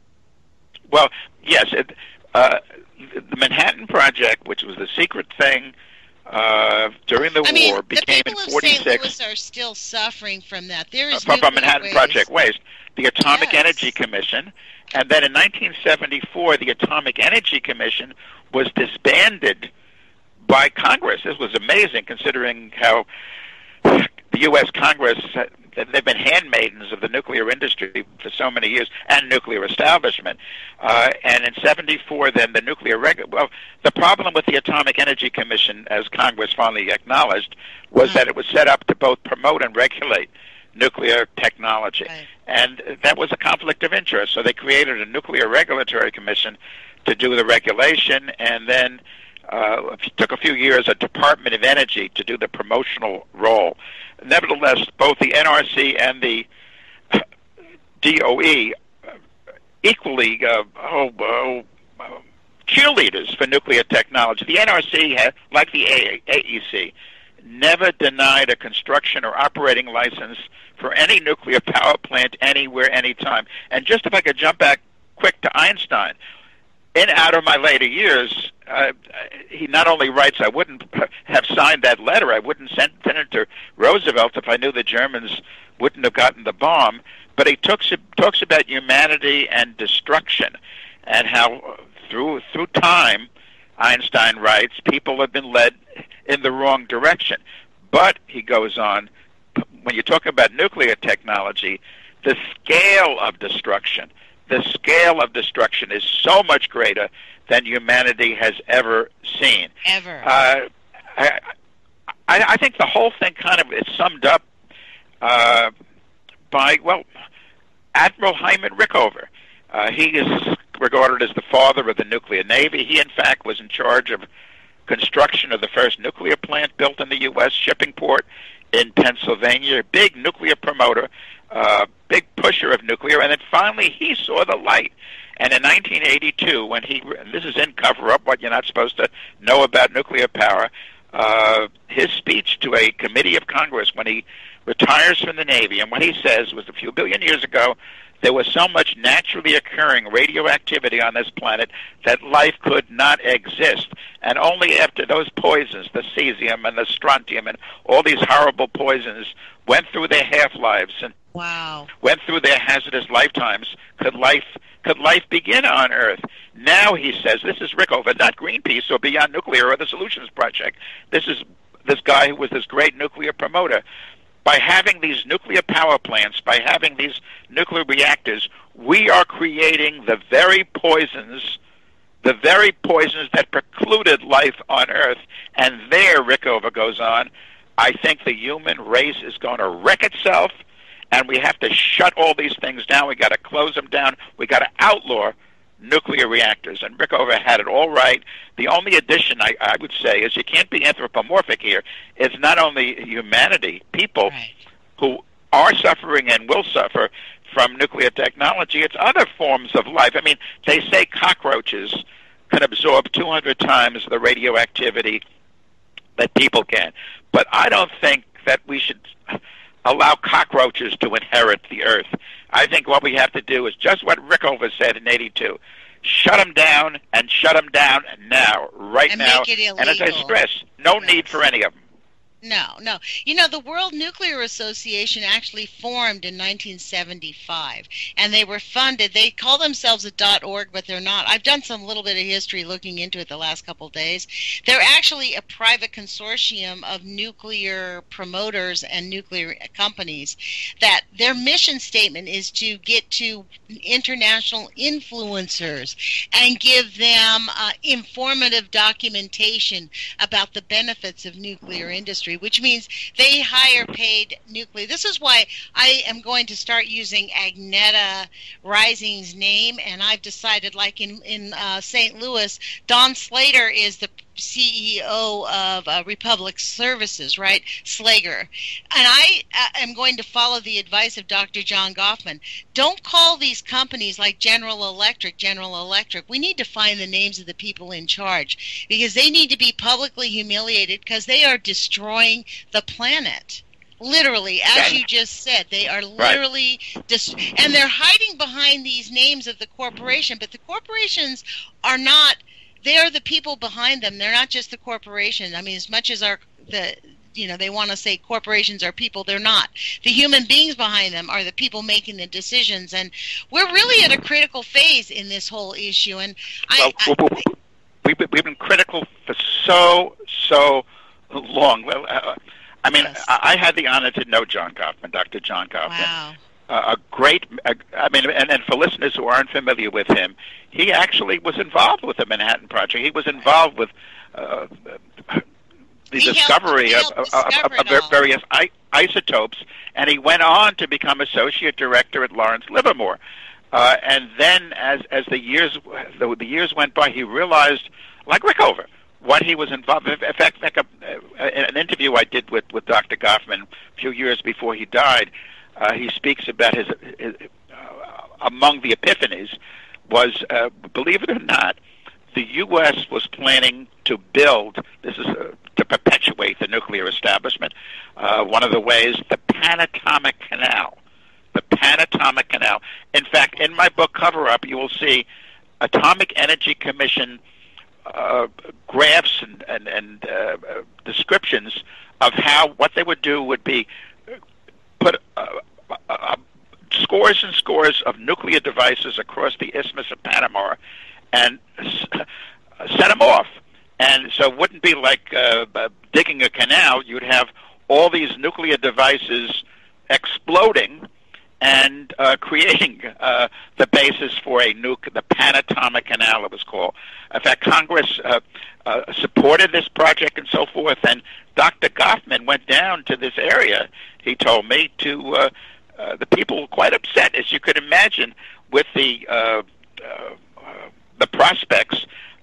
Well, yes. It, uh, the Manhattan Project, which was the secret thing uh, during the I mean, war, became in forty-six. The people of Saint Louis are still suffering from that. There is uh, from Manhattan waste. Project waste. The Atomic yes. Energy Commission, and then in nineteen seventy-four, the Atomic Energy Commission was disbanded by Congress. This was amazing, considering how the U S Congress, they've been handmaidens of the nuclear industry for so many years, and nuclear establishment. Uh, and in seventy-four, then the nuclear reg- well, the problem with the Atomic Energy Commission, as Congress finally acknowledged, was mm. that it was set up to both promote and regulate nuclear technology. Right. And that was a conflict of interest. So they created a Nuclear Regulatory Commission to do the regulation, and then uh, it took a few years a Department of Energy to do the promotional role. Nevertheless, both the N R C and the D O E equally uh, oh, oh, cheerleaders for nuclear technology. The N R C, had, like the A E C, never denied a construction or operating license for any nuclear power plant anywhere, anytime. And just if I could jump back quick to Einstein, in out of my later years, uh, he not only writes, I wouldn't have signed that letter, I wouldn't send it to Roosevelt if I knew the Germans wouldn't have gotten the bomb, but he talks, talks about humanity and destruction, and how through through time, Einstein writes, people have been led in the wrong direction. But, he goes on, when you talk about nuclear technology, the scale of destruction, the scale of destruction is so much greater than humanity has ever seen. Ever. Uh, I, I, I think the whole thing kind of is summed up uh, by, well, Admiral Hyman Rickover. Uh, he is regarded as the father of the nuclear navy. He, in fact, was in charge of construction of the first nuclear plant built in the U S, Shippingport in Pennsylvania, big nuclear promoter, uh, big pusher future of nuclear, and then finally he saw the light. And in nineteen eighty-two, when he, and this is in Cover Up, what you're not supposed to know about nuclear power, uh, his speech to a committee of Congress when he retires from the Navy, and what he says was a few billion years ago, there was so much naturally occurring radioactivity on this planet that life could not exist. And only after those poisons, the cesium and the strontium and all these horrible poisons went through their half-lives and wow. went through their hazardous lifetimes, could life could life begin on Earth. Now, he says, this is Rickover, not Greenpeace or Beyond Nuclear or the Solutions Project. This is this guy who was this great nuclear promoter. By having these nuclear power plants, by having these nuclear reactors, we are creating the very poisons, the very poisons that precluded life on Earth. And there, Rickover goes on, I think the human race is going to wreck itself, and we have to shut all these things down. We got to close them down. We got to outlaw nuclear reactors. And Rickover had it all right. The only addition I, I would say is you can't be anthropomorphic here. It's not only humanity, people right. who are suffering and will suffer from nuclear technology. It's other forms of life. I mean, they say cockroaches can absorb two hundred times the radioactivity that people can. But I don't think that we should allow cockroaches to inherit the Earth. I think what we have to do is just what Rickover said in eighty-two. Shut them down, and shut them down now, right and now. Make it illegal. And as I stress, no yes. need for any of them. No, no. You know, the World Nuclear Association actually formed in nineteen seventy-five, and they were funded. They call themselves a .org, but they're not. I've done some little bit of history looking into it the last couple of days. They're actually a private consortium of nuclear promoters and nuclear companies that their mission statement is to get to international influencers and give them uh, informative documentation about the benefits of nuclear industry, which means they hire paid nuclear. This is why I am going to start using Agneta Rising's name, and I've decided, like in, in uh, Saint Louis, Don Slater is the C E O of uh, Republic Services, right? Slager. And I uh, am going to follow the advice of Doctor John Goffman. Don't call these companies like General Electric, General Electric. We need to find the names of the people in charge, because they need to be publicly humiliated because they are destroying the planet. Literally, as you just said, they are literally dis- and they're hiding behind these names of the corporation, but the corporations are not. They are the people behind them. They're not just the corporation. I mean, as much as our the you know they want to say corporations are people, they're not. The human beings behind them are the people making the decisions, and we're really at a critical phase in this whole issue. And I, well, I we've been, we've been critical for so so long. Well, uh, I mean, yes. I, I had the honor to know John Goffman, Doctor John Goffman. Wow. Uh, a great, uh, I mean, and, and for listeners who aren't familiar with him, he actually was involved with the Manhattan Project. He was involved with uh, the he discovery helped, of, he of, of, of various I- isotopes, and he went on to become associate director at Lawrence Livermore. Uh, and then, as as the years the, the years went by, he realized, like Rickover, what he was involved in. In fact, like a, in an interview I did with, with Doctor Goffman a few years before he died, uh, he speaks about his, his uh, among the epiphanies was, uh, believe it or not, the U S was planning to build, this is uh, to perpetuate the nuclear establishment, uh, one of the ways, the Panatomic Canal. The Panatomic Canal. In fact, in my book Cover Up, you will see Atomic Energy Commission uh, graphs and, and, and uh, descriptions of how what they would do would be put uh, uh, scores and scores of nuclear devices across the Isthmus of Panama and set them off. And so it wouldn't be like uh, digging a canal. You'd have all these nuclear devices exploding and uh, creating uh, the basis for a nuke, the Panatomic Canal it was called. In fact, Congress uh, uh, supported this project and so forth, and Doctor Goffman went down to this area, he told me, to uh, uh, the people were quite upset, as you could imagine, with the uh, uh, the prospects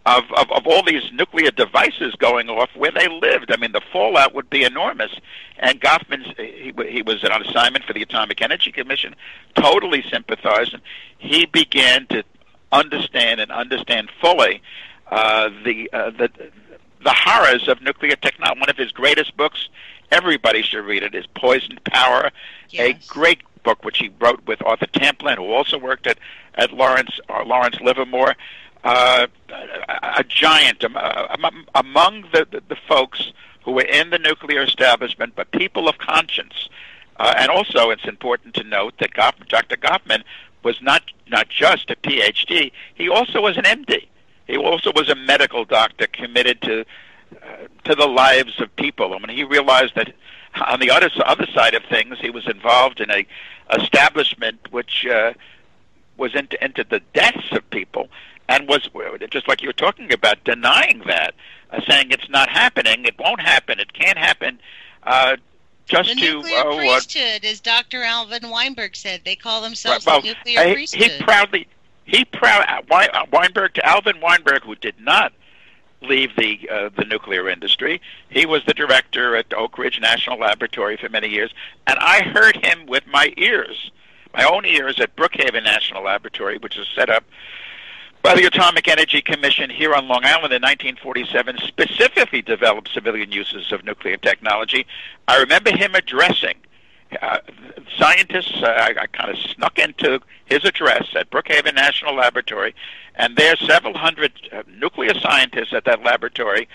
of, of, of all these nuclear devices going off where they lived. I mean, the fallout would be enormous. And Goffman, he, he was on assignment for the Atomic Energy Commission, totally sympathized, and he began to understand and understand fully uh, the, uh, the the horrors of nuclear technology. One of his greatest books, everybody should read it, is Poisoned Power, yes. A great book which he wrote with Arthur Tamplin, who also worked at, at Lawrence, or Lawrence Livermore. Uh, a, a giant um, uh, among the, the, the folks who were in the nuclear establishment, but people of conscience. Uh, and also, it's important to note that Goff, Doctor Goffman was not not just a P H D; he also was an M D. He also was a medical doctor committed to uh, to the lives of people. I mean, he realized that on the other other side of things, he was involved in a establishment which uh, was into, into the deaths of people. And was, just like you were talking about, denying that, uh, saying it's not happening, it won't happen, it can't happen, uh, just the to... The nuclear uh, priesthood, as Doctor Alvin Weinberg said, they call themselves well, the nuclear uh, priesthood. He proudly, he proud, Weinberg, to Alvin Weinberg, who did not leave the uh, the nuclear industry, he was the director at Oak Ridge National Laboratory for many years, and I heard him with my ears, my own ears, at Brookhaven National Laboratory, which is set up by the Atomic Energy Commission here on Long Island in nineteen forty-seven, specifically developed civilian uses of nuclear technology. I remember him addressing uh, scientists. Uh, I, I kind of snuck into his address at Brookhaven National Laboratory, and there several hundred uh, nuclear scientists at that laboratory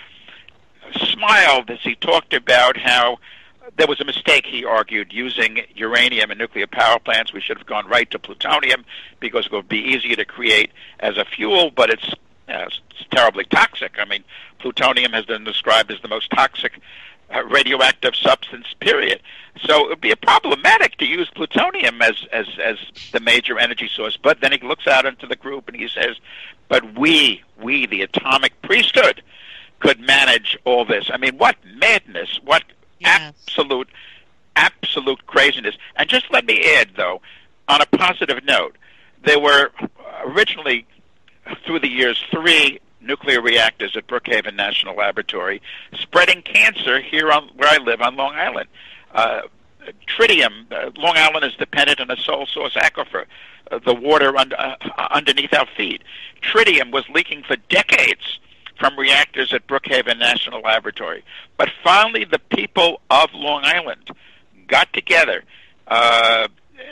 smiled as he talked about how there was a mistake, he argued, using uranium in nuclear power plants. We should have gone right to plutonium because it would be easier to create as a fuel, but it's, uh, it's terribly toxic. I mean, plutonium has been described as the most toxic uh, radioactive substance, period. So it would be problematic to use plutonium as, as, as the major energy source. But then he looks out into the group and he says, but we, we, the atomic priesthood, could manage all this. I mean, what madness, what... Yes. Absolute, absolute craziness. And just let me add, though, on a positive note, there were originally, through the years, three nuclear reactors at Brookhaven National Laboratory spreading cancer here on where I live on Long Island. Uh, tritium, uh, Long Island is dependent on a sole source aquifer, uh, the water under, uh, underneath our feet. Tritium was leaking for decades from reactors at Brookhaven National Laboratory. But finally, the people of Long Island got together, uh,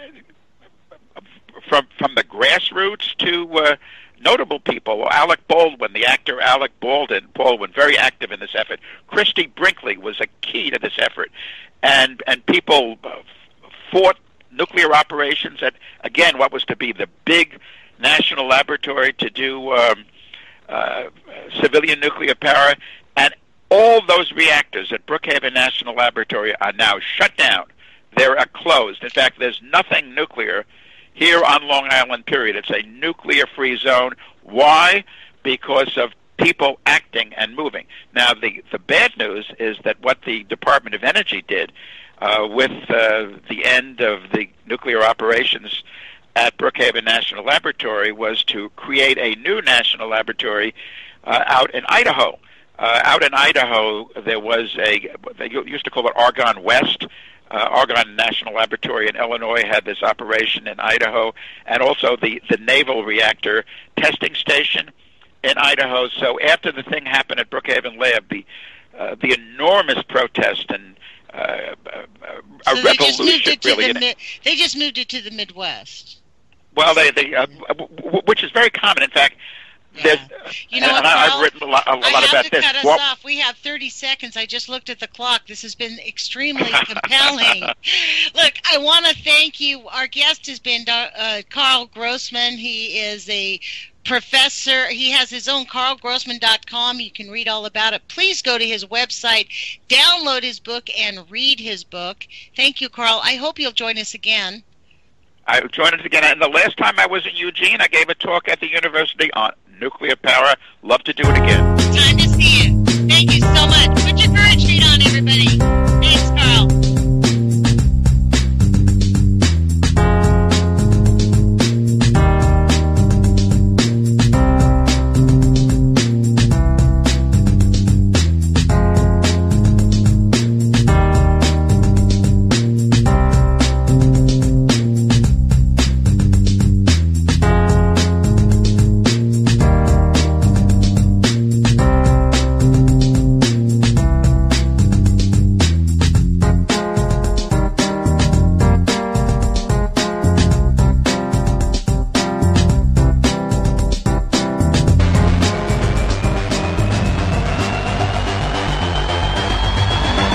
from from the grassroots to uh, notable people. Well, Alec Baldwin, the actor Alec Baldwin, Baldwin, very active in this effort. Christy Brinkley was a key to this effort, and and people uh, fought nuclear operations at, again, what was to be the big national laboratory to do Um, Uh, civilian nuclear power, and all those reactors at Brookhaven National Laboratory are now shut down. They're uh, closed. In fact, there's nothing nuclear here on Long Island, period. It's a nuclear-free zone. Why? Because of people acting and moving. Now, the, the bad news is that what the Department of Energy did uh, with uh, the end of the nuclear operations at Brookhaven National Laboratory was to create a new national laboratory uh, out in Idaho. Uh, out in Idaho, there was a, they used to call it Argonne West. Uh, Argonne National Laboratory in Illinois had this operation in Idaho, and also the, the Naval Reactor Testing Station in Idaho. So after the thing happened at Brookhaven Lab, the, uh, the enormous protest and uh, a so revolution, they just moved it to really. The, they just moved it to the Midwest. Well, they, they uh, which is very common. In fact, yeah. you know and what, I've Carl? written a lot, a lot I have about to this. cut us well, off. We have thirty seconds. I just looked at the clock. This has been extremely compelling. Look, I want to thank you. Our guest has been uh, Carl Grossman. He is a professor. He has his own carl grossman dot com. You can read all about it. Please go to his website, download his book, and read his book. Thank you, Carl. I hope you'll join us again. I joined us again. And the last time I was in Eugene, I gave a talk at the university on nuclear power. Love to do it again. Time to see you. Thank you so much. Put your courage sheet on, everybody. Thanks, Carl.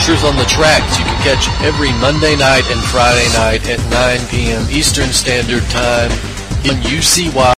Adventures on the Tracks you can catch every Monday night and Friday night at nine p.m. Eastern Standard Time on U C Y